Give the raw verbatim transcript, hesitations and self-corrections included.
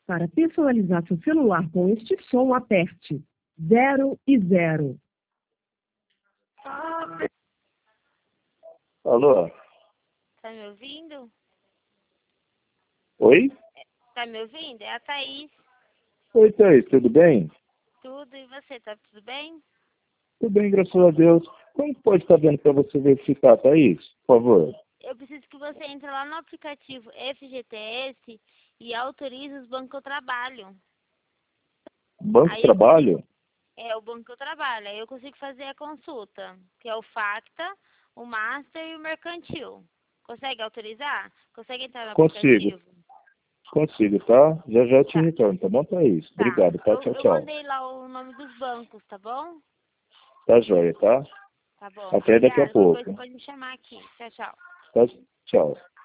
Para personalizar seu celular com este som, aperte zero e zero. Alô? Tá me ouvindo? Oi? Tá me ouvindo? É a Thaís. Oi, Thaís, tudo bem? Tudo, e você, tá tudo bem? Tudo bem, graças a Deus. Como pode estar vendo para você verificar, Thaís? Por favor. Eu preciso que você entre lá no aplicativo F G T S e autorize os bancos que eu trabalho. Banco Aí eu Trabalho? consigo, é o banco que eu trabalho, aí eu consigo fazer a consulta, que é o Facta, o Master e o Mercantil. Consegue autorizar? Consegue entrar no Consigo. aplicativo? Consigo, tá? Já já eu te Tá, retorno, tá bom, Thaís? tá. Obrigado, tá? Eu, Tchau, eu tchau. mandei lá o nome dos bancos, tá bom? Tá joia, tá? Tá bom, Até daqui a obrigada. Qualquer coisa pouco. você pode me chamar aqui. Tchau, tchau. Tá? Tchau.